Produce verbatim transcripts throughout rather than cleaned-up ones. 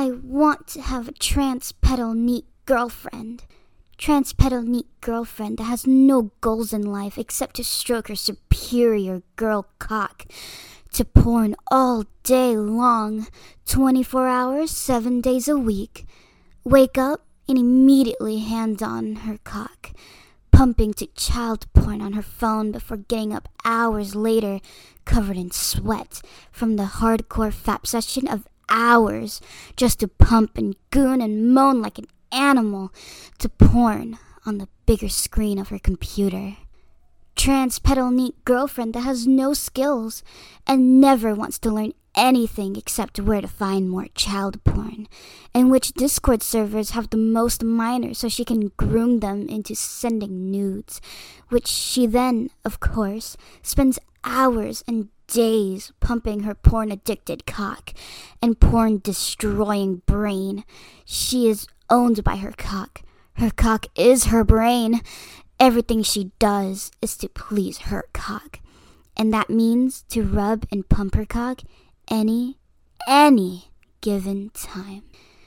I want to have a trans pedal neat girlfriend. Trans pedal neat girlfriend that has no goals in life except to stroke her superior girl cock to porn all day long, twenty-four hours, seven days a week. Wake up and immediately hand on her cock, pumping to child porn on her phone before getting up hours later covered in sweat from the hardcore fap session of hours just to pump and goon and moan like an animal to porn on the bigger screen of her computer. Trans pedal neat girlfriend that has no skills and never wants to learn anything except where to find more child porn, and which Discord servers have the most minors so she can groom them into sending nudes, which she then, of course, spends hours and days pumping her porn-addicted cock and porn-destroying brain. She is owned by her cock. Her cock is her brain. Everything she does is to please her cock. And that means to rub and pump her cock any, any given time.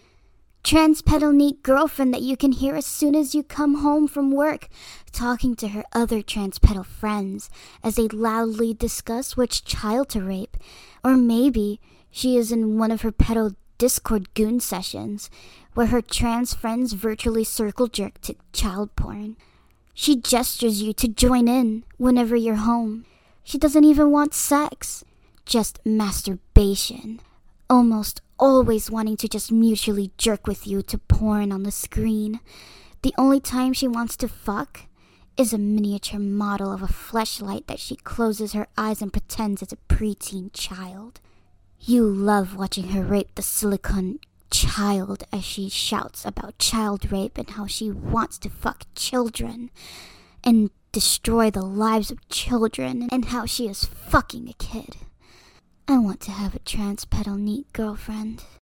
Trans pedal neat girlfriend that you can hear as soon as you come home from work, talking to her other trans pedal friends as they loudly discuss which child to rape. Or maybe she is in one of her pedal Discord goon sessions where her trans friends virtually circle jerk to child porn. She gestures you to join in whenever you're home. She doesn't even want sex, just masturbation. Almost always wanting to just mutually jerk with you to porn on the screen. The only time she wants to fuck is a miniature model of a fleshlight that she closes her eyes and pretends it's a preteen child. You love watching her rape the silicone child as she shouts about child rape and how she wants to fuck children and destroy the lives of children and how she is fucking a kid. I want to have a trans pedal neat girlfriend.